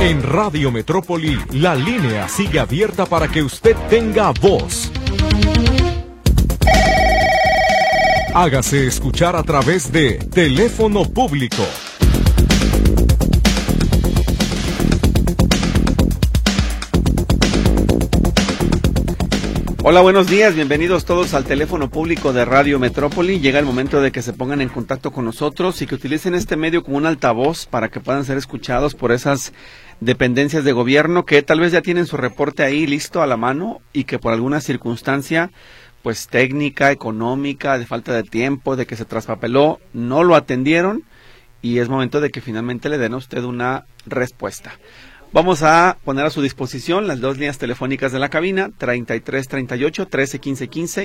En Radio Metrópoli, la línea sigue abierta para que usted tenga voz. Hágase escuchar a través de teléfono público. Hola, buenos días, bienvenidos todos al teléfono público de Radio Metrópoli. Llega el momento de que se pongan en contacto con nosotros y que utilicen este medio como un altavoz para que puedan ser escuchados por esas dependencias de gobierno que tal vez ya tienen su reporte ahí listo a la mano y que por alguna circunstancia, pues técnica, económica, de falta de tiempo, de que se traspapeló, no lo atendieron y es momento de que finalmente le den a usted una respuesta. Vamos a poner a su disposición las dos líneas telefónicas de la cabina, 3338-131515 y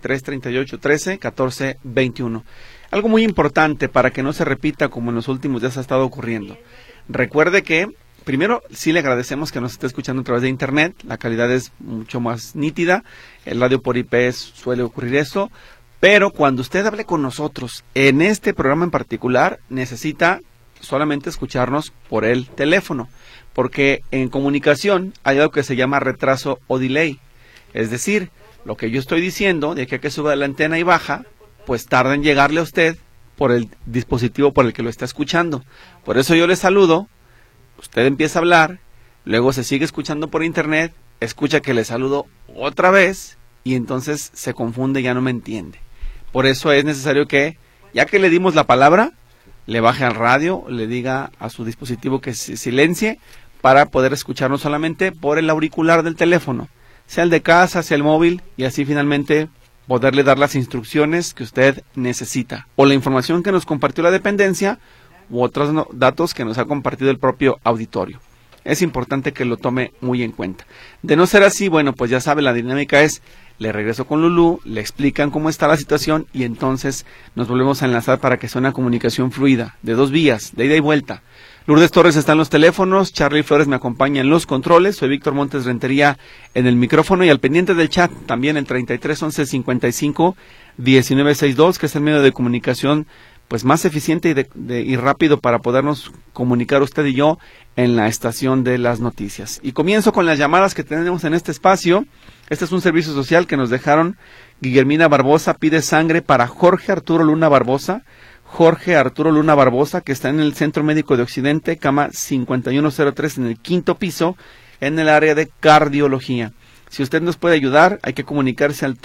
3338-131421. Algo muy importante para que no se repita como en los últimos días ha estado ocurriendo. Recuerde que, primero, sí le agradecemos que nos esté escuchando a través de internet, la calidad es mucho más nítida, el radio por IP suele ocurrir eso, pero cuando usted hable con nosotros, en este programa en particular, necesita solamente escucharnos por el teléfono. Porque en comunicación hay algo que se llama retraso o delay. Es decir, lo que yo estoy diciendo, de que sube la antena y baja, pues tarda en llegarle a usted por el dispositivo por el que lo está escuchando. Por eso yo le saludo, usted empieza a hablar, luego se sigue escuchando por internet, escucha que le saludo otra vez y entonces se confunde y ya no me entiende. Por eso es necesario que, ya que le dimos la palabra, le baje al radio, le diga a su dispositivo que se silencie para poder escucharnos solamente por el auricular del teléfono, sea el de casa, sea el móvil, y así finalmente poderle dar las instrucciones que usted necesita, o la información que nos compartió la dependencia, u otros datos que nos ha compartido el propio auditorio. Es importante que lo tome muy en cuenta. De no ser así, bueno, pues ya sabe, la dinámica es, le regreso con Lulú, le explican cómo está la situación y entonces nos volvemos a enlazar para que sea una comunicación fluida, de dos vías, de ida y vuelta. Lourdes Torres está en los teléfonos, Charlie Flores me acompaña en los controles, soy Víctor Montes Rentería en el micrófono y al pendiente del chat también el 33 11 55 19 62, que es el medio de comunicación pues más eficiente y rápido para podernos comunicar usted y yo en la estación de las noticias. Y comienzo con las llamadas que tenemos en este espacio. Este es un servicio social que nos dejaron. Guillermina Barbosa pide sangre para Jorge Arturo Luna Barbosa. Jorge Arturo Luna Barbosa, que está en el Centro Médico de Occidente, cama 5103 en el quinto piso, en el área de cardiología. Si usted nos puede ayudar, hay que comunicarse al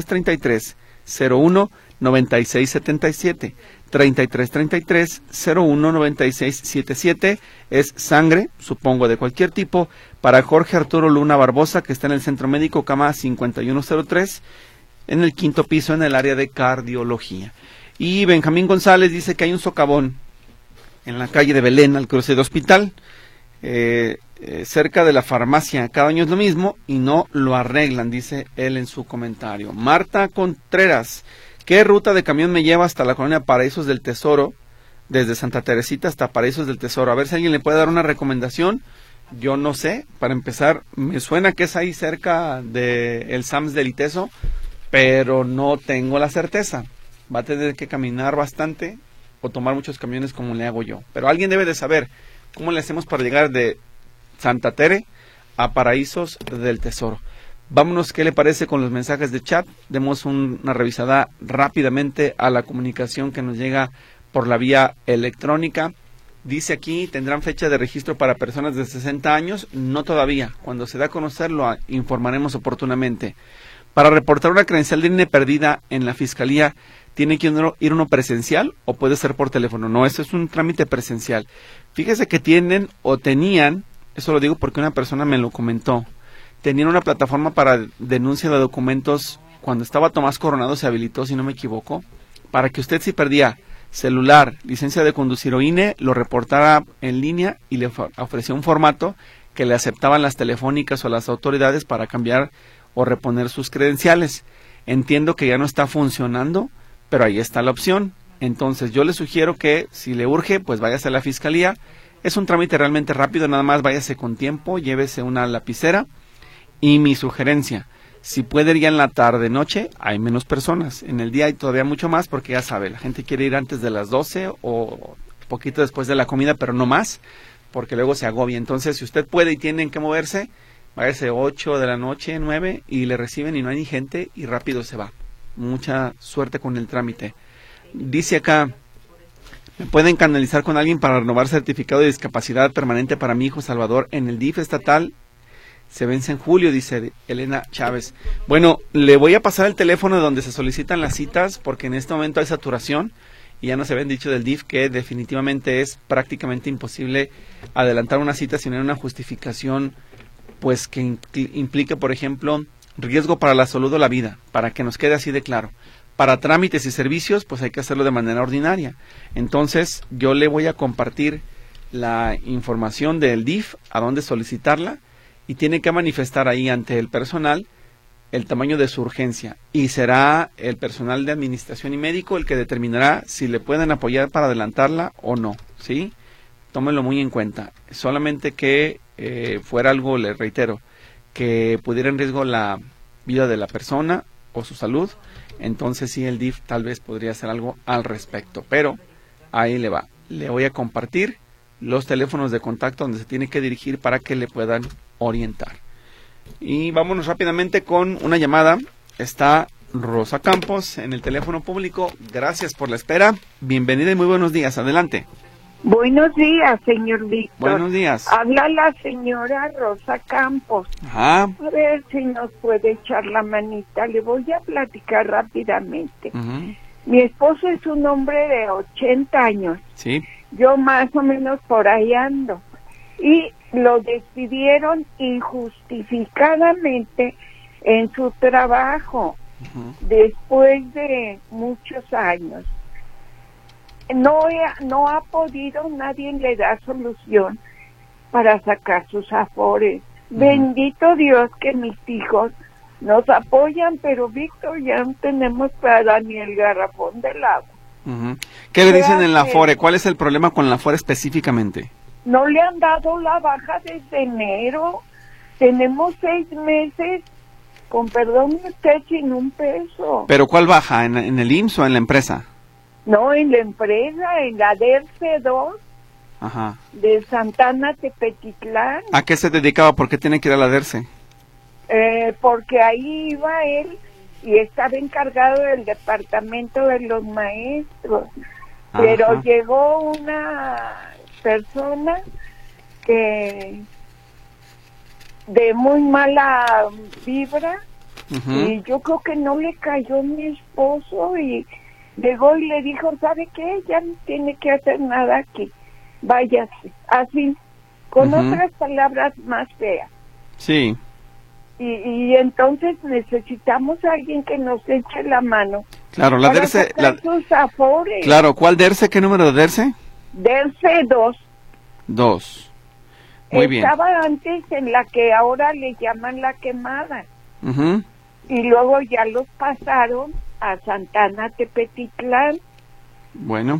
3333-01-9677. 3333-01-9677. Es sangre, supongo de cualquier tipo, para Jorge Arturo Luna Barbosa, que está en el Centro Médico, cama 5103, en el quinto piso, en el área de cardiología. Y Benjamín González dice que hay un socavón en la calle de Belén, al cruce de Hospital, cerca de la farmacia. Cada año es lo mismo y no lo arreglan, dice él en su comentario. Marta Contreras, ¿qué ruta de camión me lleva hasta la colonia Paraísos del Tesoro? Desde Santa Teresita hasta Paraísos del Tesoro. A ver si alguien le puede dar una recomendación. Yo no sé, para empezar, me suena que es ahí cerca de el Sams del Iteso, pero no tengo la certeza. Va a tener que caminar bastante o tomar muchos camiones como le hago yo. Pero alguien debe de saber cómo le hacemos para llegar de Santa Tere a Paraísos del Tesoro. Vámonos, ¿qué le parece con los mensajes de chat? Demos una revisada rápidamente a la comunicación que nos llega por la vía electrónica. Dice aquí, ¿tendrán fecha de registro para personas de 60 años? No todavía. Cuando se da a conocer lo informaremos oportunamente. Para reportar una credencial de INE perdida en la Fiscalía, ¿tiene que ir uno presencial o puede ser por teléfono? No, esto es un trámite presencial. Fíjese que tienen o tenían, eso lo digo porque una persona me lo comentó, tenían una plataforma para denuncia de documentos cuando estaba Tomás Coronado, se habilitó, si no me equivoco, para que usted si perdía celular, licencia de conducir o INE, lo reportara en línea y le ofrecía un formato que le aceptaban las telefónicas o las autoridades para cambiar o reponer sus credenciales. Entiendo que ya no está funcionando, pero ahí está la opción. Entonces yo le sugiero que si le urge, pues váyase a la Fiscalía. Es un trámite realmente rápido, nada más váyase con tiempo, llévese una lapicera. Y mi sugerencia, si puede ir ya en la tarde, noche, hay menos personas. En el día hay todavía mucho más porque ya sabe, la gente quiere ir antes de las 12 o poquito después de la comida, pero no más. porque luego se agobia. Entonces, si usted puede y tienen que moverse, váyase 8 de la noche, 9, y le reciben y no hay ni gente y rápido se va. Mucha suerte con el trámite. Dice acá, ¿me pueden canalizar con alguien para renovar certificado de discapacidad permanente para mi hijo Salvador en el DIF estatal? Se vence en julio, dice Elena Chávez. Bueno, le voy a pasar el teléfono donde se solicitan las citas, porque en este momento hay saturación y ya nos habían dicho del DIF que definitivamente es prácticamente imposible adelantar una cita sin una justificación, pues que implique, por ejemplo, riesgo para la salud o la vida, para que nos quede así de claro. Para trámites y servicios, pues hay que hacerlo de manera ordinaria. Entonces, yo le voy a compartir la información del DIF, a dónde solicitarla, y tiene que manifestar ahí ante el personal el tamaño de su urgencia. Y será el personal de administración y médico el que determinará si le pueden apoyar para adelantarla o no, ¿sí? Tómenlo muy en cuenta. Solamente que fuera algo, le reitero, que pudiera en riesgo la vida de la persona o su salud, entonces sí el DIF tal vez podría hacer algo al respecto. Pero ahí le va. Le voy a compartir los teléfonos de contacto donde se tiene que dirigir para que le puedan orientar. Y vámonos rápidamente con una llamada. Está Rosa Campos en el teléfono público. Gracias por la espera. Bienvenida y muy buenos días. Adelante. Buenos días, señor Víctor. Buenos días. Habla la señora Rosa Campos. Ajá. A ver si nos puede echar la manita. Le voy a platicar rápidamente. Mi esposo es un hombre de 80 años. Sí. Yo más o menos por ahí ando. Y lo despidieron injustificadamente en su trabajo, después de muchos años. No ha podido, nadie le da solución para sacar sus afores. Bendito Dios que mis hijos nos apoyan, pero Víctor, ya no tenemos para ni el garrafón del agua. ¿Qué le dicen en la Afore? ¿Cuál es el problema con la Afore específicamente? No le han dado la baja desde enero. Tenemos 6 meses, con perdón usted, sin un peso. ¿Pero cuál baja? ¿En el IMSS o en la empresa? No, en la empresa, en la DERCE 2, Ajá. de Santana Tepetitlán. ¿A qué se dedicaba? ¿Por qué tiene que ir a la DERCE? Porque ahí iba él y estaba encargado del departamento de los maestros. Ajá. Pero llegó una persona que de muy mala vibra, y yo creo que no le cayó mi esposo, y llegó y le dijo, ¿sabe qué? Ya no tiene que hacer nada aquí, váyase, así, con otras palabras más feas. Sí. Y entonces necesitamos a alguien que nos eche la mano. Claro, la DERCE. Sus afores. Claro, ¿cuál DERCE? ¿Qué número de DERCE? DERCE 2. 2. Muy bien. Estaba antes en la que ahora le llaman La Quemada. Y luego ya los pasaron a Santana Tepetitlán. Bueno.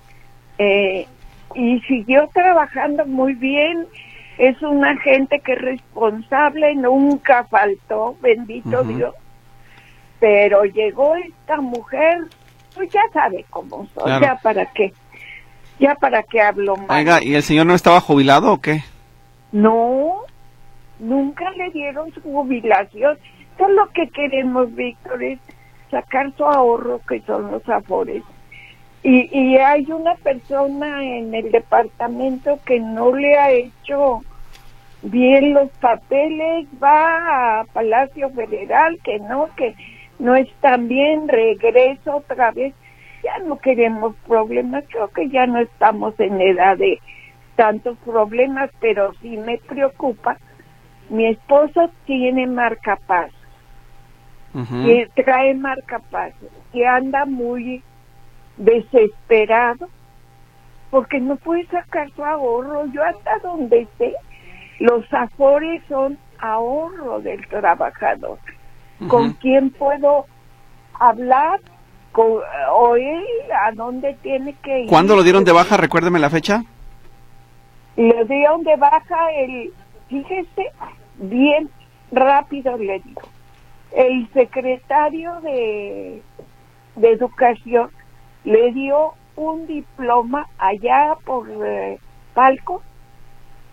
Y siguió trabajando muy bien. Es una gente que es responsable, nunca faltó, bendito Dios. Pero llegó esta mujer, pues ya sabe cómo soy, claro. Ya para qué hablo mal. Oiga, ¿y el señor no estaba jubilado o qué? No, nunca le dieron su jubilación. Todo lo que queremos, Víctor, es sacar su ahorro, que son los afores. Y hay una persona en el departamento que no le ha hecho bien los papeles, va a Palacio Federal, que no están bien, regreso otra vez. Ya no queremos problemas, creo que ya no estamos en edad de tantos problemas, pero sí me preocupa. Mi esposo tiene marcapasos, y trae marcapasos, y anda muy desesperado porque no puede sacar su ahorro. Yo hasta donde sé, los afores son ahorro del trabajador. ¿Con quién puedo hablar? ¿O él a dónde tiene que ir? ¿Cuándo lo dieron de baja? Recuérdeme la fecha. Lo dieron de baja fíjese, bien rápido le digo. El secretario de Educación le dio un diploma allá por Palco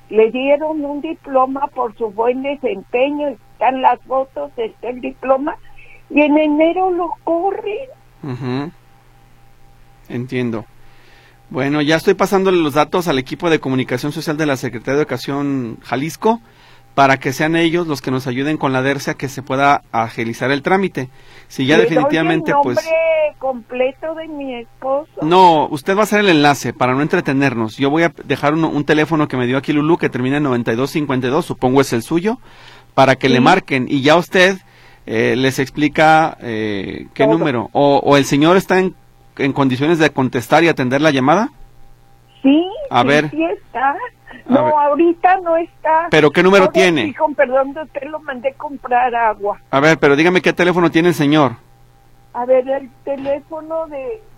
le dieron un diploma por su buen desempeño, están las fotos, está el diploma, y en enero lo corren. Ujú. Entiendo. Bueno, ya estoy pasándole los datos al equipo de comunicación social de la Secretaría de Educación Jalisco para que sean ellos los que nos ayuden con la DERCE a que se pueda agilizar el trámite. Si ya Le definitivamente, doy el pues... nombre completo de mi esposo. No, usted va a hacer el enlace para no entretenernos. Yo voy a dejar un teléfono que me dio aquí Lulú que termina en 9252, supongo es el suyo, para que le marquen y ya usted les explica qué Todo. número. O el señor está en condiciones de contestar y atender la llamada. Sí, A sí, ver. sí está. A No, ver. ahorita no está. ¿Pero qué número Ahora, tiene? Hijo, perdón, yo te lo mandé comprar agua. A ver, pero dígame qué teléfono tiene el señor. A ver, el teléfono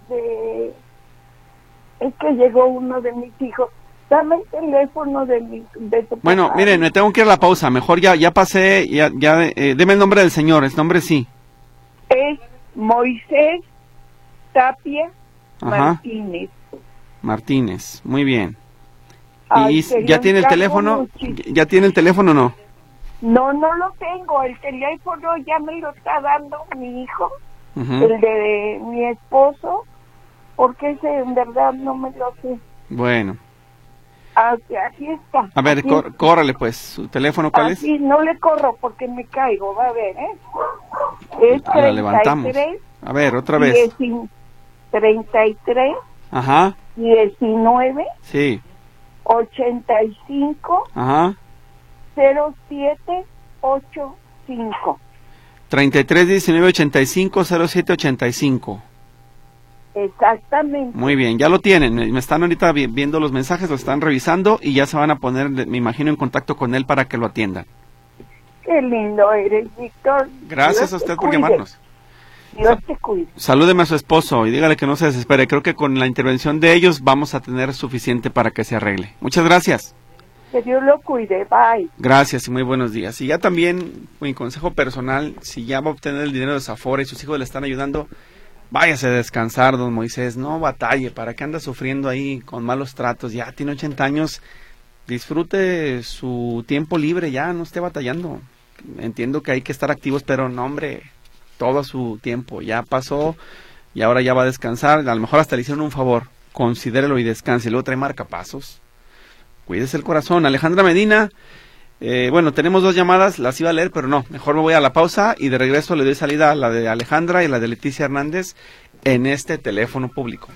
es que llegó uno de mis hijos. Dame el teléfono de tu Bueno, papá. miren, me tengo que ir a la pausa. Mejor ya pasé, deme el nombre del señor, el nombre sí. Es Moisés Tapia Ajá. Martínez. Martínez, muy bien. Ay, ¿Y te ya lo tiene el encargo teléfono? muchísimo. ¿Ya tiene el teléfono o no? No, no lo tengo. El teléfono ya me lo está dando mi hijo, Ujú. el de mi esposo, porque ese en verdad no me lo sé. Bueno, Aquí está. a ver, aquí, córrale pues. ¿Su teléfono cuál es? aquí no le corro porque me caigo, va a ver, ¿eh? Es La levantamos. 33, A ver, otra vez. 33, Ajá, 19, sí, 85, ajá. 07, 85. 33 19 85 07 85. Exactamente. Muy bien, ya lo tienen. Me están ahorita viendo los mensajes, los están revisando y ya se van a poner, me imagino, en contacto con él para que lo atiendan. Qué lindo eres, Víctor. Gracias Dios a te usted por cuide. llamarnos. Dios te cuide. Salúdeme a su esposo y dígale que no se desespere. Creo que con la intervención de ellos vamos a tener suficiente para que se arregle. Muchas gracias. Que Dios lo cuide. Bye. Gracias y muy buenos días. Y ya también, mi consejo personal, si ya va a obtener el dinero de su Afore y sus hijos le están ayudando, váyase a descansar, don Moisés. No batalle, ¿para qué anda sufriendo ahí con malos tratos? Ya tiene 80 años, disfrute su tiempo libre, ya no esté batallando. Entiendo que hay que estar activos, pero no, hombre, todo su tiempo ya pasó y ahora ya va a descansar. A lo mejor hasta le hicieron un favor, considérelo y descanse. Luego trae marcapasos. Cuídese el corazón. Alejandra Medina, bueno, tenemos dos llamadas, las iba a leer, pero no, mejor me voy a la pausa y de regreso le doy salida a la de Alejandra y la de Leticia Hernández en este teléfono público.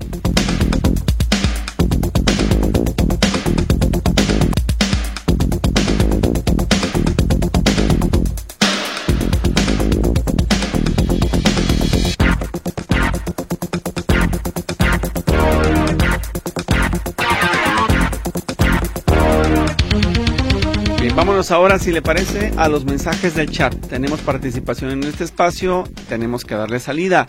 Vámonos ahora, si le parece, a los mensajes del chat. Tenemos participación en este espacio, tenemos que darle salida.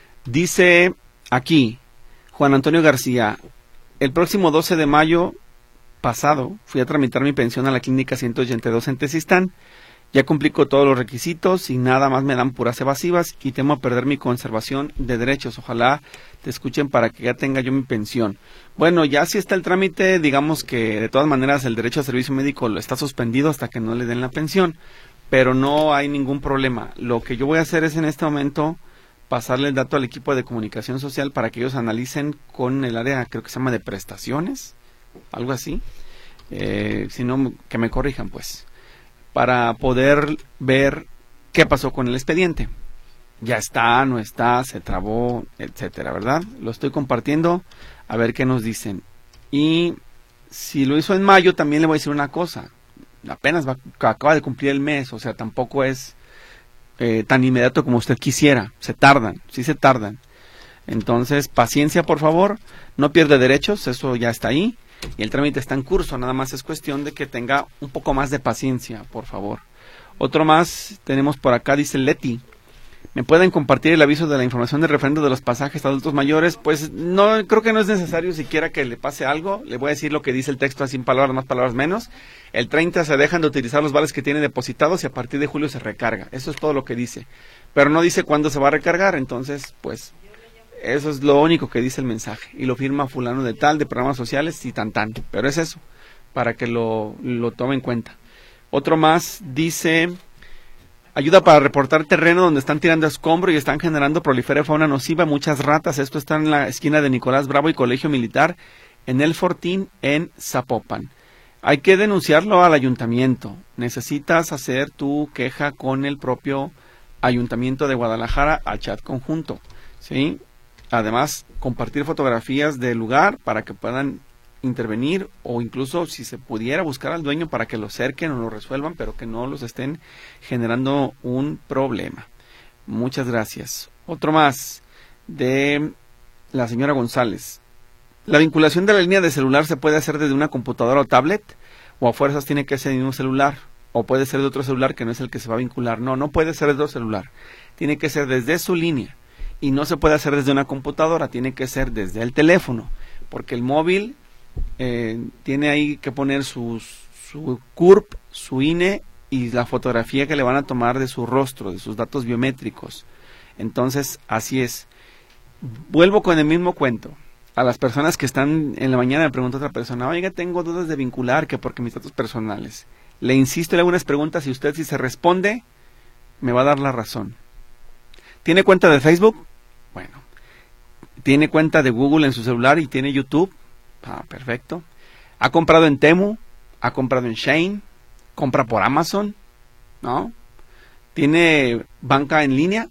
Dice aquí, Juan Antonio García, el próximo 12 de mayo pasado fui a tramitar mi pensión a la clínica 182 en Tezistán. Ya cumplí con todos los requisitos y nada más me dan puras evasivas y temo perder mi conservación de derechos. Ojalá te escuchen para que ya tenga yo mi pensión. Bueno, ya si está el trámite, digamos que de todas maneras el derecho a servicio médico lo está suspendido hasta que no le den la pensión, pero no hay ningún problema. Lo que yo voy a hacer es en este momento pasarle el dato al equipo de comunicación social para que ellos analicen con el área, creo que se llama de prestaciones, algo así, si no, que me corrijan pues, para poder ver qué pasó con el expediente. Ya está, no está, se trabó, etcétera, ¿verdad? Lo estoy compartiendo, a ver qué nos dicen. Y si lo hizo en mayo, también le voy a decir una cosa. Apenas acaba de cumplir el mes, o sea, tampoco es tan inmediato como usted quisiera. Se tardan, sí se tardan. Entonces, paciencia, por favor. No pierde derechos, eso ya está ahí. Y el trámite está en curso, nada más es cuestión de que tenga un poco más de paciencia, por favor. Otro más, tenemos por acá, dice Leti. ¿Me pueden compartir el aviso de la información de referendo de los pasajes a adultos mayores? Pues no, creo que no es necesario siquiera que le pase algo. Le voy a decir lo que dice el texto, así, palabras más, palabras menos. El 30 se dejan de utilizar los vales que tiene depositados y a partir de julio se recarga. Eso es todo lo que dice. Pero no dice cuándo se va a recargar, entonces, pues, eso es lo único que dice el mensaje. Y lo firma fulano de tal, de programas sociales y tan. Pero es eso. para que lo tome en cuenta. Otro más dice: ayuda para reportar terreno donde están tirando escombro y están generando prolifera fauna nociva, muchas ratas. Esto está en la esquina de Nicolás Bravo y Colegio Militar, en El Fortín, en Zapopan. Hay que denunciarlo al ayuntamiento. Necesitas hacer tu queja con el propio Ayuntamiento de Guadalajara al chat conjunto, ¿sí? Además, compartir fotografías del lugar para que puedan intervenir, o incluso si se pudiera buscar al dueño para que lo cerquen o lo resuelvan, pero que no los estén generando un problema. Muchas gracias. Otro más de la señora González. La vinculación de la línea de celular se puede hacer desde una computadora o tablet, o a fuerzas tiene que ser de un celular, o puede ser de otro celular que no es el que se va a vincular. No puede ser de otro celular. Tiene que ser desde su línea, y no se puede hacer desde una computadora, tiene que ser desde el teléfono, porque el móvil tiene ahí que poner su CURP, su INE y la fotografía que le van a tomar de su rostro, de sus datos biométricos. Entonces, así es. Vuelvo con el mismo cuento. A las personas que están en la mañana, me pregunta otra persona: oiga, tengo dudas de vincular, que porque mis datos personales. Le insisto, le hago unas preguntas y usted, si se responde, me va a dar la razón. ¿Tiene cuenta de Facebook? Bueno. ¿Tiene cuenta de Google en su celular y tiene YouTube? Perfecto. ¿Ha comprado en Temu? ¿Ha comprado en Shein? ¿Compra por Amazon? ¿No? ¿Tiene banca en línea?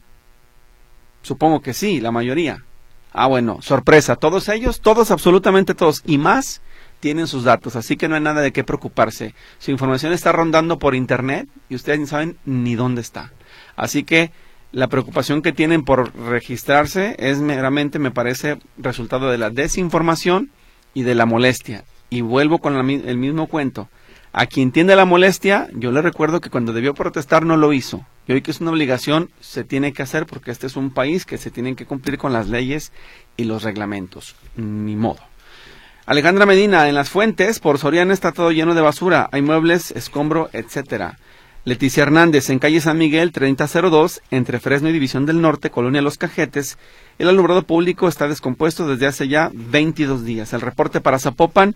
Supongo que sí, la mayoría. Bueno, sorpresa, todos ellos, todos, absolutamente todos, y más, tienen sus datos, así que no hay nada de qué preocuparse. Su información está rondando por internet y ustedes no saben ni dónde está. Así que la preocupación que tienen por registrarse es meramente, me parece, resultado de la desinformación y de la molestia. Y vuelvo con el mismo cuento. A quien tiene la molestia, yo le recuerdo que cuando debió protestar no lo hizo. Y hoy que es una obligación, se tiene que hacer, porque este es un país que se tienen que cumplir con las leyes y los reglamentos. Ni modo. Alejandra Medina: en Las Fuentes, por Soriana, está todo lleno de basura. Hay muebles, escombro, etcétera. Leticia Hernández: en calle San Miguel 3002, entre Fresno y División del Norte, Colonia Los Cajetes, el alumbrado público está descompuesto desde hace ya 22 días. El reporte para Zapopan: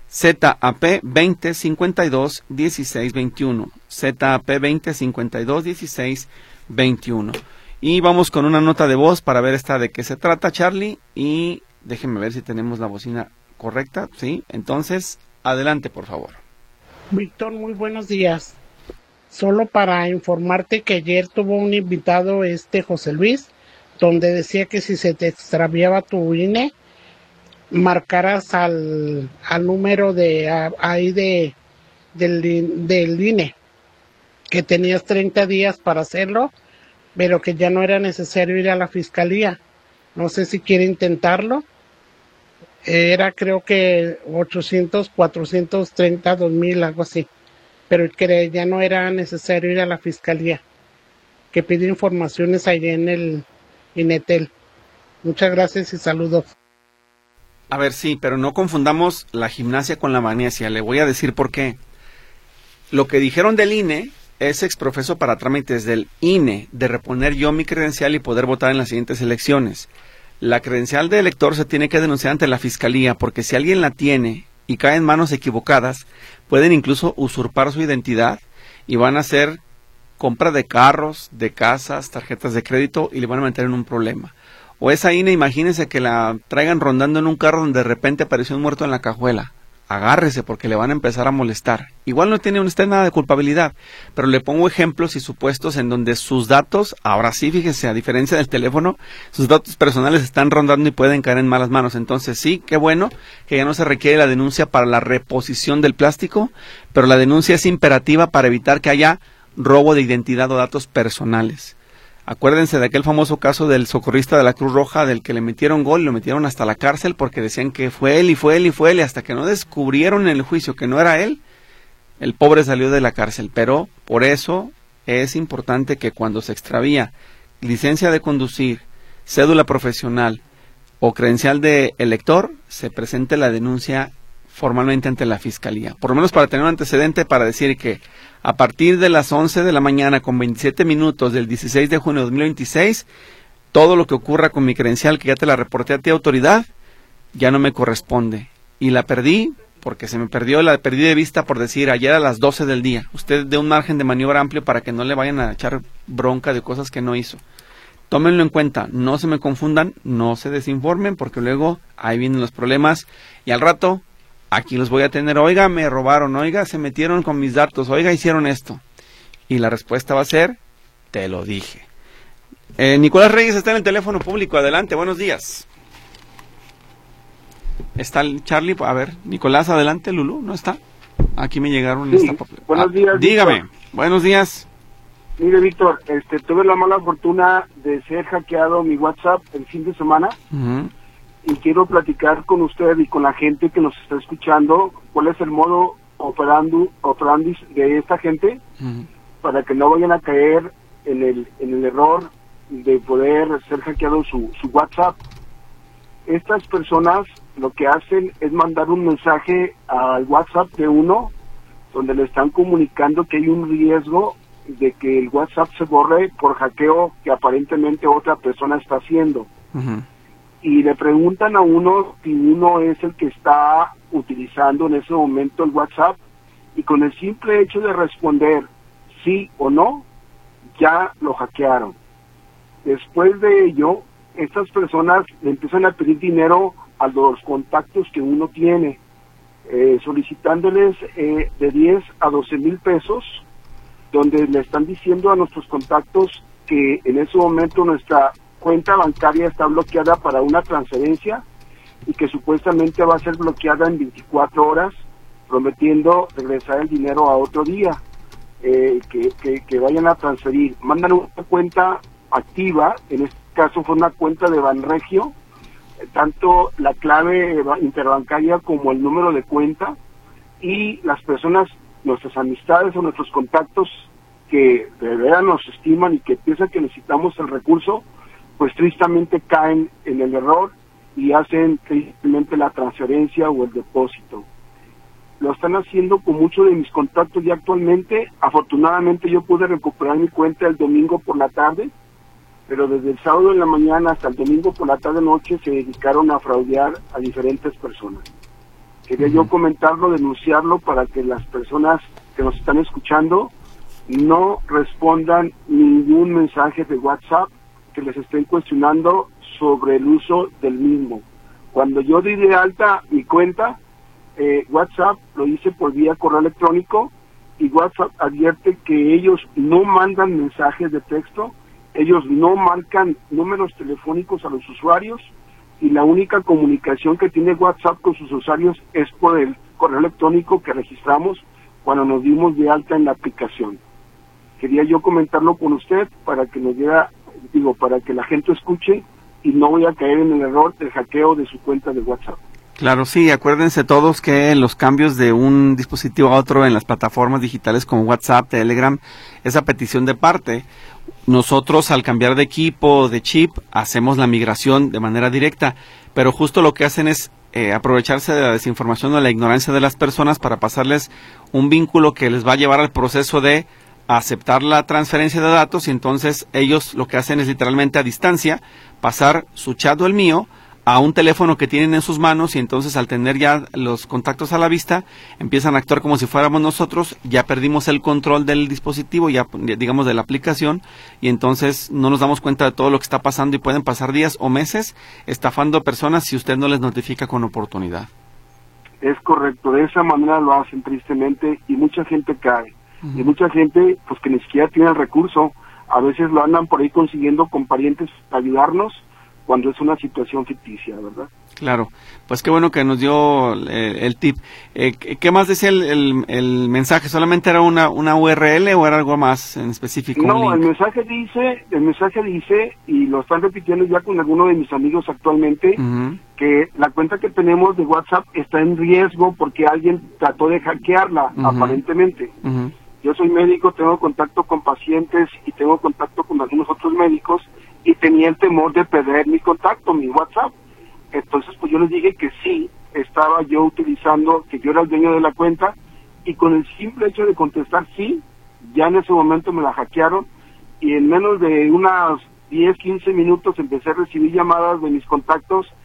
ZAP 20 52 16 21. ZAP 20 52 16 21. Y vamos con una nota de voz para ver de qué se trata, Charlie. Y déjenme ver si tenemos la bocina correcta. Sí, entonces, adelante, por favor. Víctor, muy buenos días. Solo para informarte que ayer tuvo un invitado, José Luis, donde decía que si se te extraviaba tu INE, marcaras al número del INE, que tenías 30 días para hacerlo, pero que ya no era necesario ir a la fiscalía. No sé si quiere intentarlo. Era, creo que 800, 430, 2000, algo así. Pero que ya no era necesario ir a la fiscalía. Que pide informaciones ahí en el INETEL. Muchas gracias y saludos. A ver, sí, pero no confundamos la gimnasia con la magnesia. Le voy a decir por qué. Lo que dijeron del INE es exprofeso para trámites del INE, de reponer yo mi credencial y poder votar en las siguientes elecciones. La credencial de elector se tiene que denunciar ante la fiscalía, porque si alguien la tiene y cae en manos equivocadas, pueden incluso usurpar su identidad y van a hacer compra de carros, de casas, tarjetas de crédito y le van a meter en un problema. O esa INE, imagínense que la traigan rondando en un carro donde de repente apareció un muerto en la cajuela. Agárrese, porque le van a empezar a molestar. Igual no tiene usted nada de culpabilidad, pero le pongo ejemplos y supuestos en donde sus datos, ahora sí, fíjese, a diferencia del teléfono, sus datos personales están rondando y pueden caer en malas manos. Entonces sí, qué bueno que ya no se requiere la denuncia para la reposición del plástico, pero la denuncia es imperativa para evitar que haya robo de identidad o datos personales. Acuérdense de aquel famoso caso del socorrista de la Cruz Roja, del que le metieron gol y lo metieron hasta la cárcel porque decían que fue él y fue él y fue él, y hasta que no descubrieron en el juicio que no era él, el pobre salió de la cárcel. Pero por eso es importante que cuando se extravía licencia de conducir, cédula profesional o credencial de elector, se presente la denuncia formalmente ante la fiscalía, por lo menos para tener un antecedente para decir que a partir de las 11 de la mañana con 27 minutos del 16 de junio de 2026, todo lo que ocurra con mi credencial, que ya te la reporté a ti, autoridad, ya no me corresponde. Y la perdí porque se me perdió, la perdí de vista por decir ayer a las 12 del día. Usted dé un margen de maniobra amplio para que no le vayan a echar bronca de cosas que no hizo. Tómenlo en cuenta, no se me confundan, no se desinformen, porque luego ahí vienen los problemas y al rato aquí los voy a tener. Oiga, me robaron, oiga, se metieron con mis datos, oiga, hicieron esto. Y la respuesta va a ser, te lo dije. Nicolás Reyes está en el teléfono público, adelante, buenos días. ¿Está el Charlie? A ver, Nicolás, adelante, Lulú, ¿no está? Aquí me llegaron. Sí, buenos días. Dígame, Víctor. Buenos días. Mire, Víctor, tuve la mala fortuna de ser hackeado mi WhatsApp el fin de semana y quiero platicar con usted y con la gente que nos está escuchando cuál es el modo operandi de esta gente para que no vayan a caer en el error de poder ser hackeado su WhatsApp. Estas personas lo que hacen es mandar un mensaje al WhatsApp de uno donde le están comunicando que hay un riesgo de que el WhatsApp se borre por hackeo que aparentemente otra persona está haciendo. Y le preguntan a uno si uno es el que está utilizando en ese momento el WhatsApp, y con el simple hecho de responder sí o no, ya lo hackearon. Después de ello, estas personas le empiezan a pedir dinero a los contactos que uno tiene, solicitándoles de 10 a 12 mil pesos, donde le están diciendo a nuestros contactos que en ese momento nuestra cuenta bancaria está bloqueada para una transferencia y que supuestamente va a ser bloqueada en 24 horas, prometiendo regresar el dinero a otro día, que vayan a transferir. Mandan una cuenta activa, en este caso fue una cuenta de Banregio, tanto la clave interbancaria como el número de cuenta, y las personas, nuestras amistades o nuestros contactos que de verdad nos estiman y que piensan que necesitamos el recurso, pues tristemente caen en el error y hacen tristemente la transferencia o el depósito. Lo están haciendo con muchos de mis contactos ya actualmente. Afortunadamente yo pude recuperar mi cuenta el domingo por la tarde, pero desde el sábado en la mañana hasta el domingo por la tarde-noche se dedicaron a fraudear a diferentes personas. Quería yo comentarlo, denunciarlo, para que las personas que nos están escuchando no respondan ningún mensaje de WhatsApp que les estén cuestionando sobre el uso del mismo. Cuando yo di de alta mi cuenta, WhatsApp lo hice por vía correo electrónico, y WhatsApp advierte que ellos no mandan mensajes de texto, ellos no marcan números telefónicos a los usuarios, y la única comunicación que tiene WhatsApp con sus usuarios es por el correo electrónico que registramos cuando nos dimos de alta en la aplicación. Quería yo comentarlo con usted para que nos diera, para que la gente escuche y no voy a caer en el error del hackeo de su cuenta de WhatsApp. Claro, sí, acuérdense todos que los cambios de un dispositivo a otro en las plataformas digitales como WhatsApp, Telegram, es a petición de parte. Nosotros al cambiar de equipo, de chip, hacemos la migración de manera directa, pero justo lo que hacen es aprovecharse de la desinformación o la ignorancia de las personas para pasarles un vínculo que les va a llevar al proceso de aceptar la transferencia de datos, y entonces ellos lo que hacen es literalmente a distancia pasar su chat o el mío a un teléfono que tienen en sus manos, y entonces al tener ya los contactos a la vista empiezan a actuar como si fuéramos nosotros. Ya perdimos el control del dispositivo, ya digamos de la aplicación, y entonces no nos damos cuenta de todo lo que está pasando, y pueden pasar días o meses estafando personas si usted no les notifica con oportunidad. Es correcto, de esa manera lo hacen tristemente, y mucha gente cae. Y mucha gente pues que ni siquiera tiene el recurso, a veces lo andan por ahí consiguiendo con parientes para ayudarnos cuando es una situación ficticia, ¿verdad? Claro, pues qué bueno que nos dio el tip. ¿Qué más decía el mensaje? ¿Solamente era una URL o era algo más en específico? No, el mensaje dice, y lo están repitiendo ya con algunos de mis amigos actualmente, que la cuenta que tenemos de WhatsApp está en riesgo porque alguien trató de hackearla, aparentemente. Yo soy médico, tengo contacto con pacientes y tengo contacto con algunos otros médicos, y tenía el temor de perder mi contacto, mi WhatsApp. Entonces pues yo les dije que sí, estaba yo utilizando, que yo era el dueño de la cuenta, y con el simple hecho de contestar sí, ya en ese momento me la hackearon, y en menos de unas 10, 15 minutos empecé a recibir llamadas de mis contactos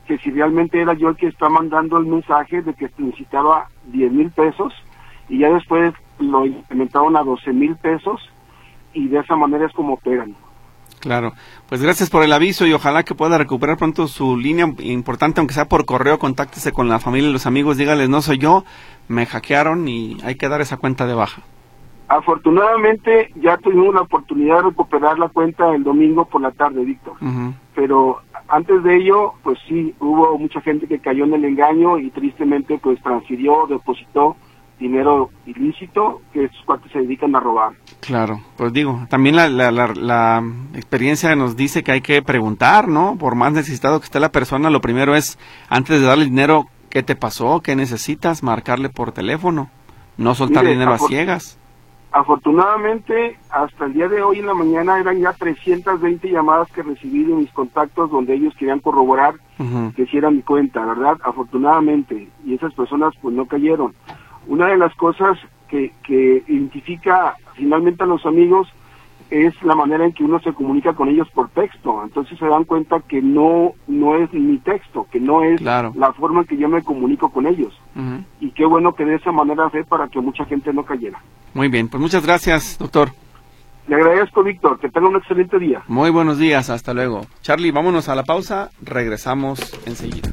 que si realmente era yo el que está mandando el mensaje de que necesitaba 10,000 pesos, y ya después lo incrementaron a 12,000 pesos, y de esa manera es como operan. Claro, pues gracias por el aviso y ojalá que pueda recuperar pronto su línea importante, aunque sea por correo. Contáctese con la familia y los amigos, dígales, no soy yo, me hackearon y hay que dar esa cuenta de baja. Afortunadamente ya tuvimos la oportunidad de recuperar la cuenta el domingo por la tarde, Víctor. Pero antes de ello, pues sí, hubo mucha gente que cayó en el engaño y tristemente pues transfirió, depositó dinero ilícito que estos cuates se dedican a robar. Claro, pues digo, también la experiencia nos dice que hay que preguntar, ¿no? Por más necesitado que esté la persona, lo primero es, antes de darle dinero, ¿qué te pasó? ¿Qué necesitas? Marcarle por teléfono, no soltar dinero a ciegas. Afortunadamente, hasta el día de hoy en la mañana eran ya 320 llamadas que recibí de mis contactos donde ellos querían corroborar que si era mi cuenta, ¿verdad? Afortunadamente, y esas personas pues no cayeron. Una de las cosas que identifica finalmente a los amigos es la manera en que uno se comunica con ellos por texto. Entonces se dan cuenta que no es mi texto, que no es la forma en que yo me comunico con ellos. Y qué bueno que de esa manera fue para que mucha gente no cayera. Muy bien, pues muchas gracias, doctor. Le agradezco, Víctor, que tenga un excelente día. Muy buenos días, hasta luego. Charlie, vámonos a la pausa, regresamos enseguida.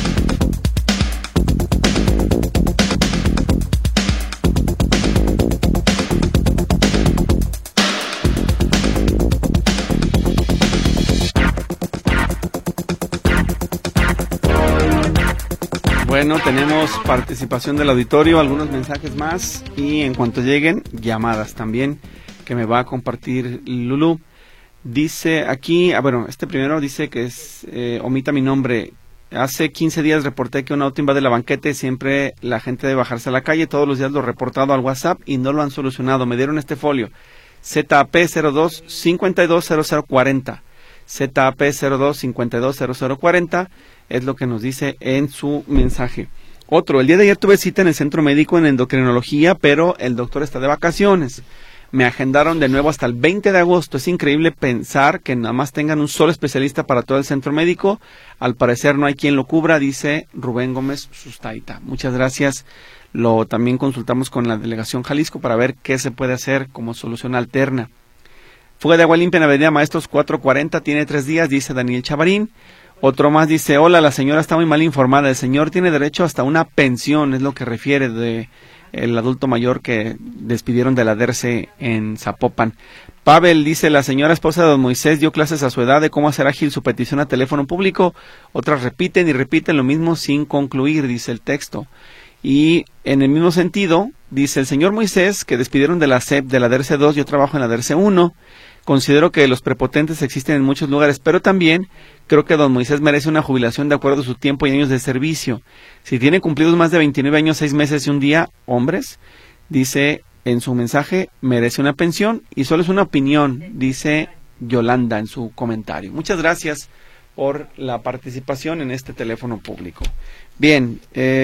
Bueno, tenemos participación del auditorio, algunos mensajes más y en cuanto lleguen, llamadas también que me va a compartir Lulú. Dice aquí, este primero dice que es, omita mi nombre. Hace 15 días reporté que un auto invade la banqueta y siempre la gente debe bajarse a la calle. Todos los días lo he reportado al WhatsApp y no lo han solucionado. Me dieron este folio, ZAP 02 520040. ZAP 02 520040 es lo que nos dice en su mensaje. Otro, el día de ayer tuve cita en el centro médico en endocrinología, pero el doctor está de vacaciones. Me agendaron de nuevo hasta el 20 de agosto. Es increíble pensar que nada más tengan un solo especialista para todo el centro médico. Al parecer no hay quien lo cubra, dice Rubén Gómez Sustaita. Muchas gracias. Lo también consultamos con la delegación Jalisco para ver qué se puede hacer como solución alterna. Fuga de agua limpia en Avenida Maestros 440, tiene 3 días, dice Daniel Chavarín. Otro más dice, hola, la señora está muy mal informada, el señor tiene derecho hasta una pensión, es lo que refiere de el adulto mayor que despidieron de la DERCE en Zapopan. Pavel dice, la señora esposa de don Moisés dio clases a su edad de cómo hacer ágil su petición a teléfono público, otras repiten y repiten lo mismo sin concluir, dice el texto. Y en el mismo sentido, dice el señor Moisés, que despidieron de la SEP, de la DERCE 2, yo trabajo en la DERCE 1, considero que los prepotentes existen en muchos lugares, pero también creo que don Moisés merece una jubilación de acuerdo a su tiempo y años de servicio. Si tiene cumplidos más de 29 años, 6 meses y un día, hombres, dice en su mensaje, merece una pensión y solo es una opinión, dice Yolanda en su comentario. Muchas gracias por la participación en este teléfono público. Bien,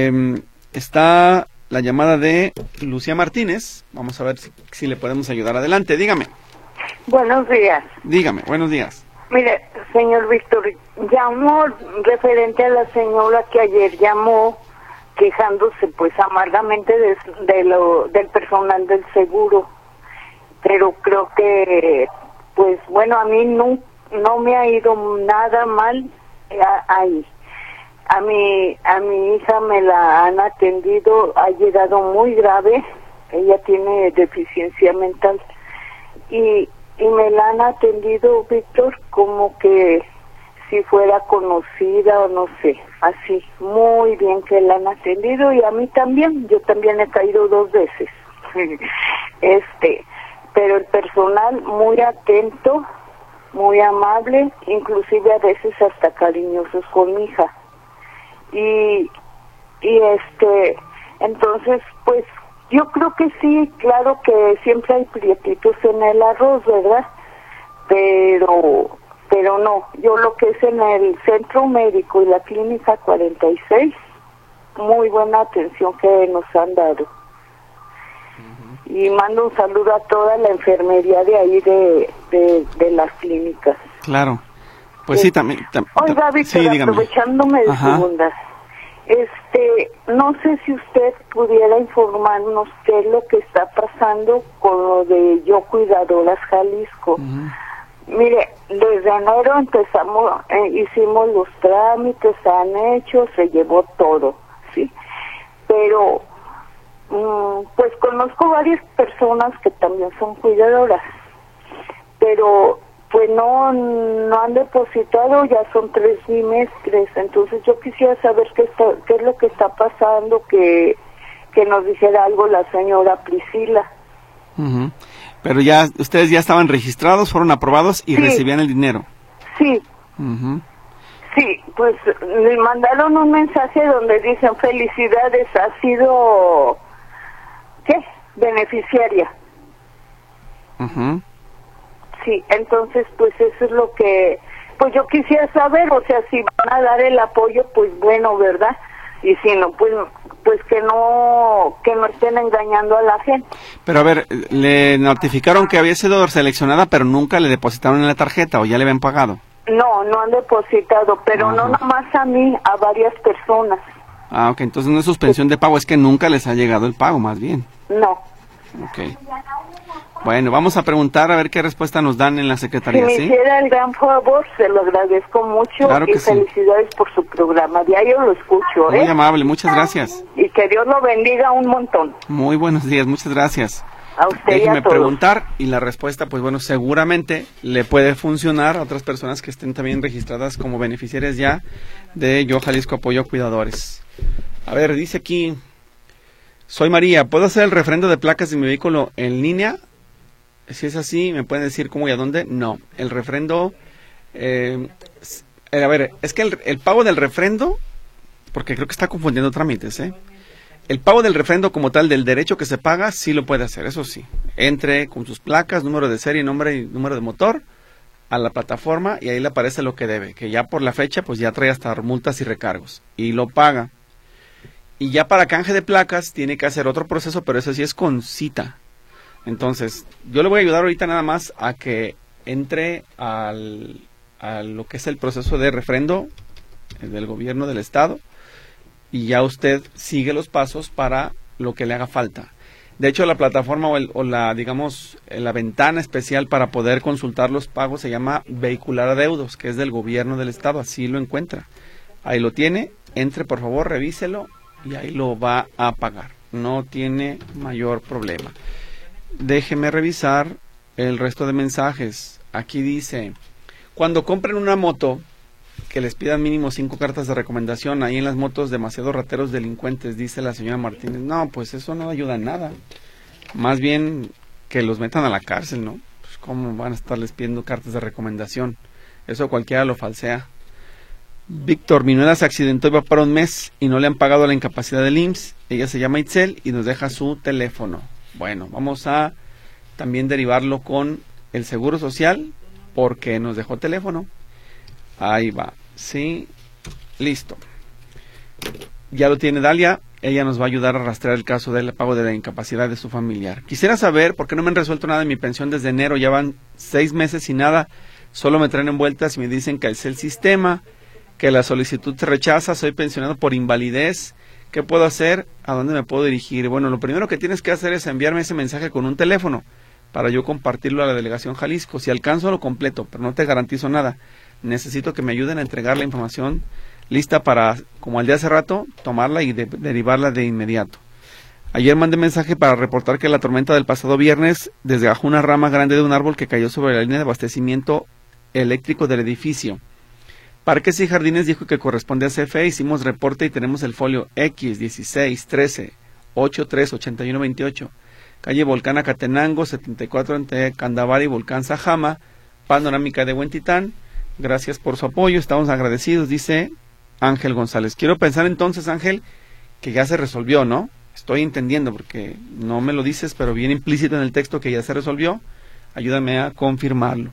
está la llamada de Lucía Martínez. Vamos a ver si le podemos ayudar. Adelante, dígame. Buenos días. Dígame, buenos días. Mire, señor Víctor, llamo referente a la señora que ayer llamó quejándose pues amargamente del personal del seguro, pero creo que pues bueno, a mí no me ha ido nada mal ahí. A mi hija me la han atendido, ha llegado muy grave, ella tiene deficiencia mental y me la han atendido, Víctor, como que si fuera conocida o no sé, así, muy bien que la han atendido y a mí también, yo también he caído 2 veces, pero el personal muy atento, muy amable, inclusive a veces hasta cariñosos con mi hija, y entonces pues yo creo que sí, claro que siempre hay prietitos en el arroz, ¿verdad? Pero no, yo lo que es en el centro médico y la clínica 46, muy buena atención que nos han dado. Y mando un saludo a toda la enfermería de ahí de las clínicas. Claro. Pues sí, también. Oiga, Víctor, sí, dígame. aprovechándome de su bondad, no sé si usted pudiera informarnos qué es lo que está pasando con lo de Yo Cuidadoras Jalisco. Mire, desde enero empezamos, hicimos los trámites, se han hecho, se llevó todo, ¿sí? Pero, pues conozco varias personas que también son cuidadoras, pero pues no han depositado, ya son 3 bimestres, entonces yo quisiera saber qué es lo que está pasando, que nos dijera algo la señora Priscila. Pero ya, ustedes ya estaban registrados, fueron aprobados y recibían el dinero. Sí. Sí, pues me mandaron un mensaje donde dicen felicidades, ha sido, beneficiaria. Sí, entonces pues eso es lo que, pues yo quisiera saber, o sea, si van a dar el apoyo, pues bueno, ¿verdad? Y si no, pues que no estén engañando a la gente. Pero a ver, le notificaron que había sido seleccionada, pero nunca le depositaron en la tarjeta, ¿o ya le habían pagado? No han depositado, pero no nomás a mí, a varias personas. Ah, ok, entonces no es suspensión de pago, es que nunca les ha llegado el pago, más bien. No. Ok. Bueno, vamos a preguntar a ver qué respuesta nos dan en la secretaría, si me hiciera el gran favor, se lo agradezco mucho, claro, y felicidades por su programa. Diario lo escucho, Muy amable, muchas gracias. Y que Dios lo bendiga un montón. Muy buenos días, muchas gracias. A usted Déjeme y a todos. preguntar, y la respuesta, pues bueno, seguramente le puede funcionar a otras personas que estén también registradas como beneficiarias ya de Yo Jalisco Apoyo a Cuidadores. A ver, dice aquí, soy María, ¿puedo hacer el refrendo de placas de mi vehículo en línea? Si es así, ¿me pueden decir cómo y a dónde? No, el refrendo, a ver, es que el pago del refrendo, porque creo que está confundiendo trámites, el pago del refrendo como tal, del derecho que se paga, sí lo puede hacer, eso sí. Entre con sus placas, número de serie, nombre y número de motor, a la plataforma, y ahí le aparece lo que debe, que ya por la fecha, pues ya trae hasta multas y recargos, y lo paga. Y ya para canje de placas, tiene que hacer otro proceso, pero eso sí es con cita. Entonces, yo le voy a ayudar ahorita nada más a que entre a lo que es el proceso de refrendo del gobierno del estado, y ya usted sigue los pasos para lo que le haga falta. De hecho, la plataforma o la, digamos, la ventana especial para poder consultar los pagos se llama Vehicular Adeudos, que es del gobierno del estado, así lo encuentra. Ahí lo tiene, entre por favor, revíselo y ahí lo va a pagar. No tiene mayor problema. Déjeme revisar el resto de mensajes. Aquí dice, cuando compren una moto, que les pidan mínimo 5 cartas de recomendación. Ahí en las motos demasiado rateros delincuentes, dice la señora Martínez. No, pues eso no ayuda en nada. Más bien que los metan a la cárcel, ¿no? Pues cómo van a estarles pidiendo cartas de recomendación. Eso cualquiera lo falsea. Víctor, mi nuera se accidentó y va para un mes y no le han pagado la incapacidad del IMSS. Ella se llama Itzel y nos deja su teléfono. Bueno, vamos a también derivarlo con el Seguro Social porque nos dejó teléfono. Ahí va, sí, listo. Ya lo tiene Dalia, ella nos va a ayudar a rastrear el caso del pago de la incapacidad de su familiar. Quisiera saber por qué no me han resuelto nada de mi pensión desde enero, ya van 6 meses y nada, solo me traen envueltas y me dicen que es el sistema, que la solicitud se rechaza, soy pensionado por invalidez. ¿Qué puedo hacer? ¿A dónde me puedo dirigir? Bueno, lo primero que tienes que hacer es enviarme ese mensaje con un teléfono para yo compartirlo a la delegación Jalisco. Si alcanzo lo completo, pero no te garantizo nada. Necesito que me ayuden a entregar la información lista para, como al día hace rato, tomarla y derivarla de inmediato. Ayer mandé mensaje para reportar que la tormenta del pasado viernes desgajó una rama grande de un árbol que cayó sobre la línea de abastecimiento eléctrico del edificio. Parques y Jardines dijo que corresponde a CFE, hicimos reporte y tenemos el folio X 16 13 83 81 28, calle Volcán Acatenango 74 entre Candavari y Volcán Sajama, panorámica de Huentitán. Gracias por su apoyo, estamos agradecidos, dice Ángel González. Quiero pensar entonces, Ángel, que ya se resolvió, ¿no? Estoy entendiendo porque no me lo dices, pero viene implícito en el texto que ya se resolvió. Ayúdame a confirmarlo.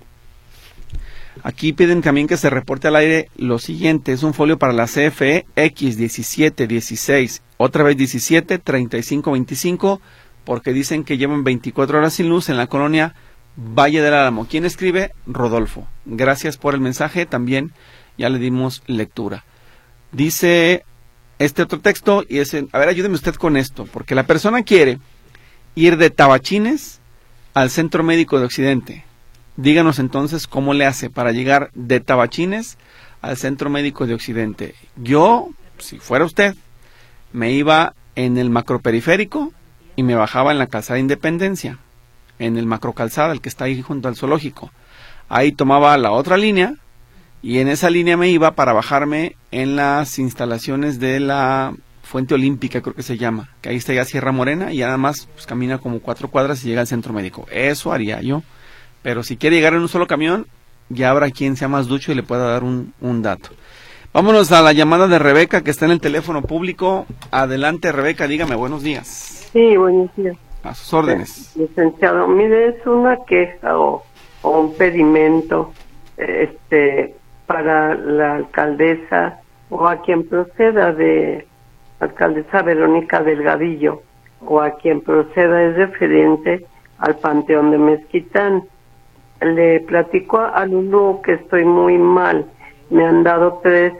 Aquí piden también que se reporte al aire lo siguiente, es un folio para la CFE X 17 16, otra vez 17 35 25, porque dicen que llevan 24 horas sin luz en la colonia Valle del Álamo. ¿Quién escribe? Rodolfo. Gracias por el mensaje, también ya le dimos lectura. Dice este otro texto, y ese, a ver, ayúdeme usted con esto, porque la persona quiere ir de Tabachines al Centro Médico de Occidente. Díganos entonces cómo le hace para llegar de Tabachines al Centro Médico de Occidente. Yo, si fuera usted, me iba en el macroperiférico y me bajaba en la calzada Independencia, en el macrocalzada, el que está ahí junto al zoológico. Ahí tomaba la otra línea y en esa línea me iba para bajarme en las instalaciones de la Fuente Olímpica, creo que se llama, que ahí está ya Sierra Morena y ya nada más pues, camina como 4 cuadras y llega al centro médico. Eso haría yo. Pero si quiere llegar en un solo camión, ya habrá quien sea más ducho y le pueda dar un dato. Vámonos a la llamada de Rebeca, que está en el teléfono público. Adelante, Rebeca, dígame, buenos días. Sí, buenos días. A sus órdenes. Licenciado, mire, es una queja o un pedimento para la alcaldesa o a quien proceda de alcaldesa Verónica Delgadillo o a quien proceda, es referente al Panteón de Mezquitán. Le platico a Lulú que estoy muy mal. Me han dado 3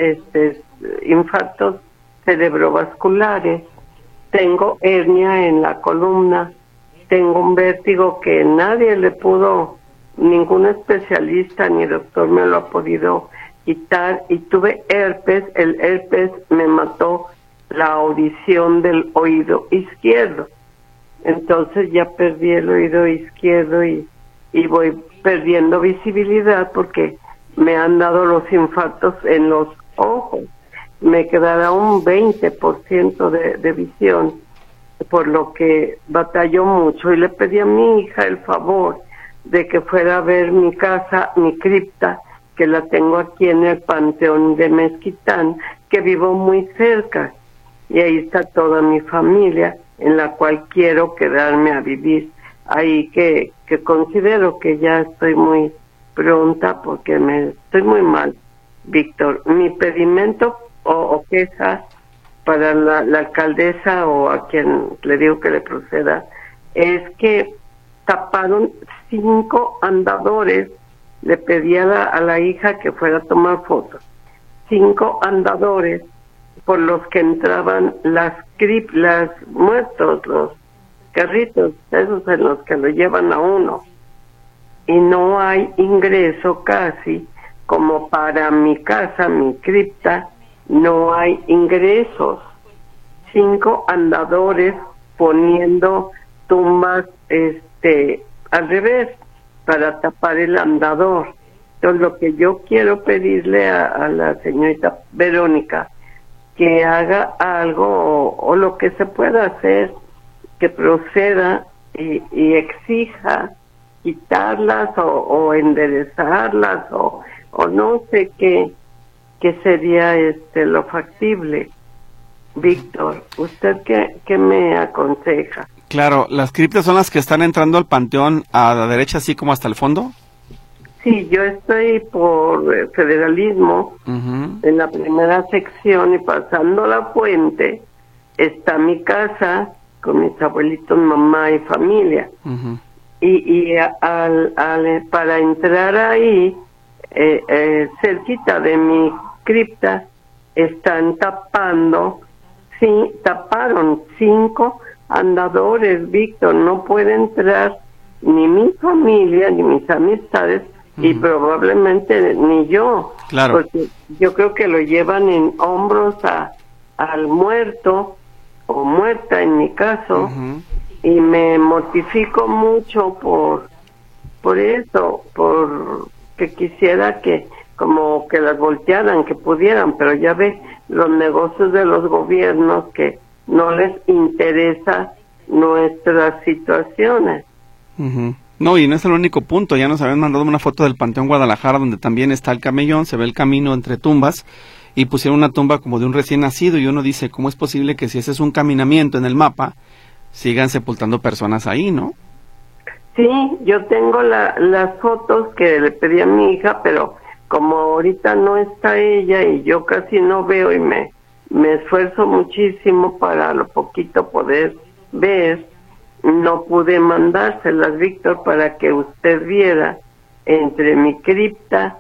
infartos cerebrovasculares. Tengo hernia en la columna. Tengo un vértigo que nadie le pudo, ningún especialista ni doctor me lo ha podido quitar. Y tuve herpes. El herpes me mató la audición del oído izquierdo. Entonces ya perdí el oído izquierdo y voy perdiendo visibilidad porque me han dado los infartos en los ojos. Me quedará un 20% de visión, por lo que batalló mucho y le pedí a mi hija el favor de que fuera a ver mi casa, mi cripta, que la tengo aquí en el Panteón de Mezquitán, que vivo muy cerca, y ahí está toda mi familia, en la cual quiero quedarme a vivir. Ahí que considero que ya estoy muy pronta porque estoy muy mal, Víctor. Mi pedimento o queja para la alcaldesa o a quien le digo que le proceda es que taparon 5 andadores. Le pedí a la hija que fuera a tomar fotos. 5 andadores por los que entraban las muertos, los carritos, esos en los que lo llevan a uno. Y no hay ingreso casi, como para mi casa, mi cripta, no hay ingresos. 5 andadores poniendo tumbas al revés para tapar el andador. Entonces lo que yo quiero pedirle a la señorita Verónica, que haga algo o lo que se pueda hacer, que proceda y exija quitarlas o enderezarlas o no sé qué sería lo factible. Víctor, ¿usted qué me aconseja? Claro, ¿las criptas son las que están entrando al panteón a la derecha así como hasta el fondo? Sí, yo estoy por Federalismo, en la primera sección, y pasando la puente está mi casa con mis abuelitos, mamá y familia. Y para entrar ahí, cerquita de mi cripta, están taparon 5 andadores, Víctor. No puede entrar ni mi familia ni mis amistades y probablemente ni yo, claro, porque yo creo que lo llevan en hombros al muerto o muerta en mi caso, y me mortifico mucho por eso, porque quisiera que como que las voltearan, que pudieran, pero ya ve los negocios de los gobiernos que no les interesa nuestras situaciones. No, y no es el único punto. Ya nos habían mandado una foto del Panteón Guadalajara, donde también está el camellón, se ve el camino entre tumbas, y pusieron una tumba como de un recién nacido, y uno dice, ¿cómo es posible que si ese es un caminamiento en el mapa, sigan sepultando personas ahí, no? Sí, yo tengo las fotos que le pedí a mi hija, pero como ahorita no está ella y yo casi no veo y me esfuerzo muchísimo para lo poquito poder ver, no pude mandárselas, Víctor, para que usted viera entre mi cripta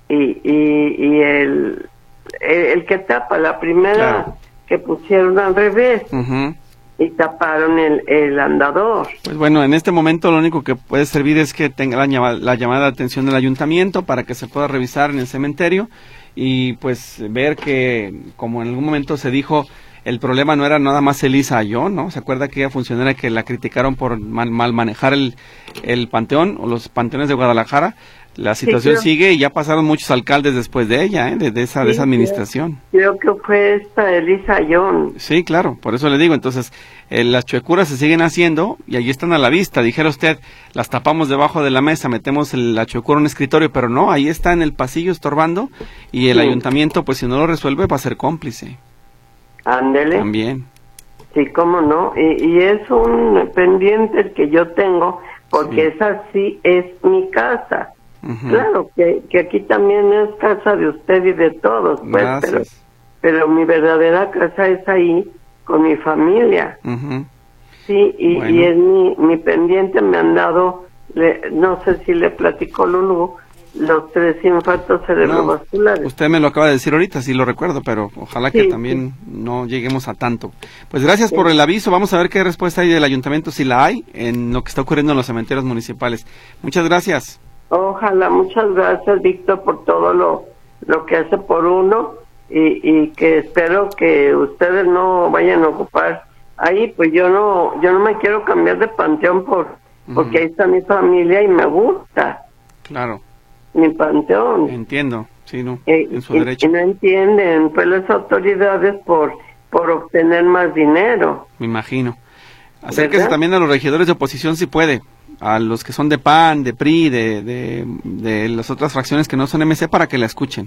y el que tapa, la primera Claro. que pusieron al revés. Ujú. Y taparon el andador. Pues bueno, en este momento lo único que puede servir es que tenga la llamada de atención del ayuntamiento para que se pueda revisar en el cementerio y pues ver que, como en algún momento se dijo, el problema no era nada más Elisa Ayón, ¿no? ¿Se acuerda aquella funcionaria que la criticaron por mal manejar el panteón o los panteones de Guadalajara? La situación sigue y ya pasaron muchos alcaldes después de ella, de esa administración. Creo que fue esta Elisa Ayón. Sí, claro, por eso le digo, entonces, las chuecuras se siguen haciendo y allí están a la vista. Dijera usted, las tapamos debajo de la mesa, metemos la chuecura en un escritorio, pero no, ahí está en el pasillo estorbando y el ayuntamiento, pues si no lo resuelve, va a ser cómplice. Ándele. También. Sí, cómo no. Y es un pendiente el que yo tengo, porque esa sí es mi casa. Ujú. Claro, que aquí también es casa de usted y de todos, pues, Gracias. pero mi verdadera casa es ahí, con mi familia. Ujú. Sí, y Bueno. es mi pendiente. Me han dado, no sé si le platicó Lulú, los 3 infartos cerebrovasculares. Usted me lo acaba de decir ahorita, sí lo recuerdo, pero ojalá que Sí, también no lleguemos a tanto. Pues gracias por el aviso, vamos a ver qué respuesta hay del ayuntamiento, si la hay, en lo que está ocurriendo en los cementerios municipales. Muchas gracias. Ojalá, muchas gracias, Víctor, por todo lo que hace por uno, y que espero que ustedes no vayan a ocupar ahí. Pues yo no me quiero cambiar de panteón porque ahí está mi familia y me gusta Claro, mi panteón. entiendo, sí, no, en su Y derecho, no entienden pues las autoridades por obtener más dinero. me imagino. Acérquese ¿Verdad? también a los regidores de oposición si puede, a los que son de PAN, de PRI, de las otras fracciones que no son MC para que la escuchen.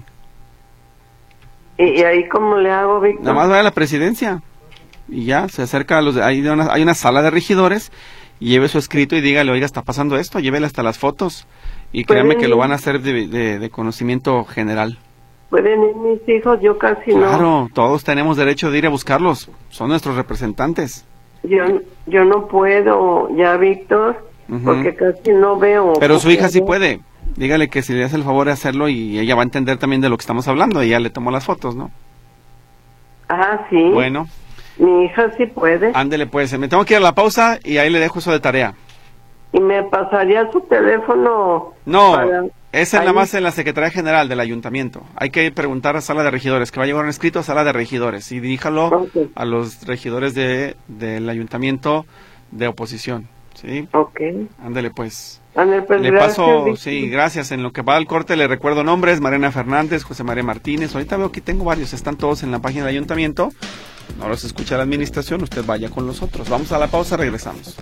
¿Y ahí cómo le hago, Víctor? Nada más vaya a la presidencia y ya, se acerca a hay una sala de regidores y lleve su escrito y dígale, oiga, está pasando esto, llévele hasta las fotos y créanme que lo van a hacer de conocimiento general. ¿Pueden ir mis hijos? Yo casi no. Claro, todos tenemos derecho de ir a buscarlos, son nuestros representantes. Yo no puedo ya, Víctor, Ujú. porque casi no veo. Pero su hija sí puede, dígale que si le hace el favor de hacerlo y ella va a entender también de lo que estamos hablando, ella le tomó las fotos, ¿no? Ah, sí. Bueno, Mi hija sí puede. ándele pues, me tengo que ir a la pausa y ahí le dejo eso de tarea. ¿Y me pasaría su teléfono? No, para- esa es ahí? la más en la Secretaría General del Ayuntamiento. Hay que preguntar a Sala de Regidores, que va a llevar un escrito a Sala de Regidores y diríjalo Ok. a los regidores del Ayuntamiento de oposición, ¿sí? Ok. Ándele pues. Ándale, pues, Le gracias, paso, Víctor. sí, gracias. En lo que va al corte le recuerdo nombres: Mariana Fernández, José María Martínez. Ahorita veo que tengo varios, están todos en la página del Ayuntamiento. No los escucha la administración, usted vaya con los otros. Vamos a la pausa, regresamos.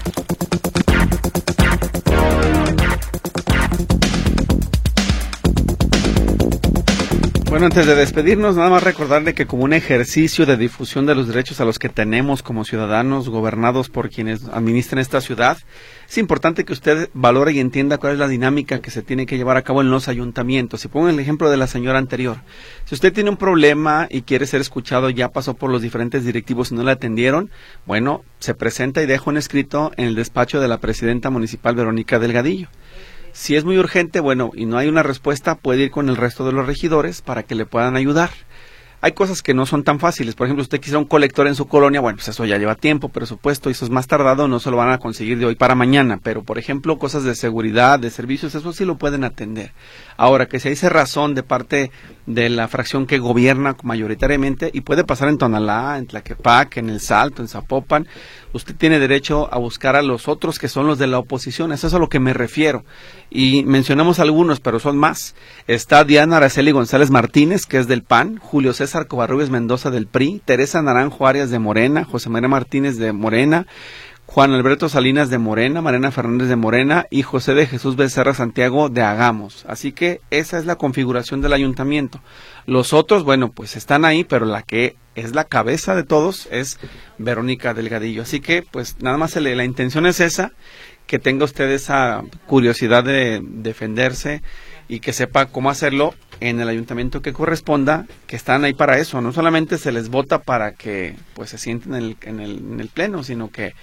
Bueno, antes de despedirnos, nada más recordarle que como un ejercicio de difusión de los derechos a los que tenemos como ciudadanos gobernados por quienes administran esta ciudad, es importante que usted valore y entienda cuál es la dinámica que se tiene que llevar a cabo en los ayuntamientos. Y pongo el ejemplo de la señora anterior. Si usted tiene un problema y quiere ser escuchado, ya pasó por los diferentes directivos y no le atendieron, bueno, se presenta y deja un escrito en el despacho de la presidenta municipal Verónica Delgadillo. Si es muy urgente, bueno, y no hay una respuesta, puede ir con el resto de los regidores para que le puedan ayudar. Hay cosas que no son tan fáciles. Por ejemplo, usted quisiera un colector en su colonia, bueno, pues eso ya lleva tiempo, presupuesto, y eso es más tardado, no se lo van a conseguir de hoy para mañana. Pero, por ejemplo, cosas de seguridad, de servicios, eso sí lo pueden atender. Ahora, que si hay cerrazón de parte de la fracción que gobierna mayoritariamente, y puede pasar en Tonalá, en Tlaquepaque, en El Salto, en Zapopan, usted tiene derecho a buscar a los otros que son los de la oposición. Eso es a lo que me refiero. Y mencionamos algunos, pero son más. Está Diana Araceli González Martínez, que es del PAN, Julio César Covarrubias Mendoza del PRI, Teresa Naranjo Arias de Morena, José María Martínez de Morena, Juan Alberto Salinas de Morena, Mariana Fernández de Morena y José de Jesús Becerra Santiago de Hagamos. Así que esa es la configuración del ayuntamiento. Los otros, bueno, pues están ahí, pero la que es la cabeza de todos es Verónica Delgadillo. Así que, pues nada más la intención es esa, que tenga usted esa curiosidad de defenderse y que sepa cómo hacerlo en el ayuntamiento que corresponda, que están ahí para eso. No solamente se les vota para que pues se sienten en el pleno, sino que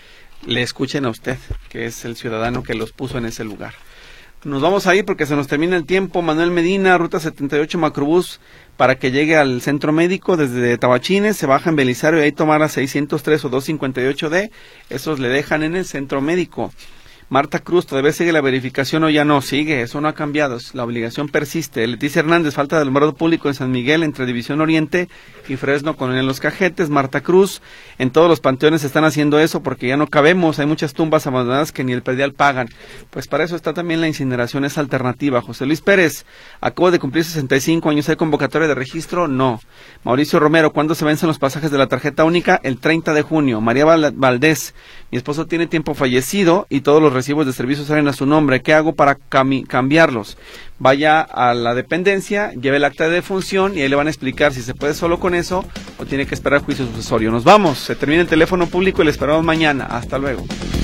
le escuchen a usted, que es el ciudadano que los puso en ese lugar. Nos vamos a ir porque se nos termina el tiempo. Manuel Medina, ruta 78 Macrobús, para que llegue al centro médico desde Tabachines, se baja en Belisario y ahí toma la 603 o 258D, esos le dejan en el centro médico. Marta Cruz, ¿todavía sigue la verificación o ya no? Sigue, eso no ha cambiado, la obligación persiste. Leticia Hernández, falta de alumbrado público en San Miguel entre División Oriente y Fresno con en Los Cajetes. Marta Cruz, en todos los panteones están haciendo eso porque ya no cabemos, hay muchas tumbas abandonadas que ni el predial pagan. Pues para eso está también la incineración, es alternativa. José Luis Pérez, acabo de cumplir 65 años, ¿hay convocatoria de registro? No. Mauricio Romero, ¿cuándo se vencen los pasajes de la tarjeta única? El 30 de junio. María Valdés, mi esposo tiene tiempo fallecido y todos los recibos de servicios salen a su nombre. ¿Qué hago para cambiarlos? Vaya a la dependencia, lleve el acta de defunción y ahí le van a explicar si se puede solo con eso o tiene que esperar juicio sucesorio. Nos vamos, se termina el teléfono público y le esperamos mañana. Hasta luego.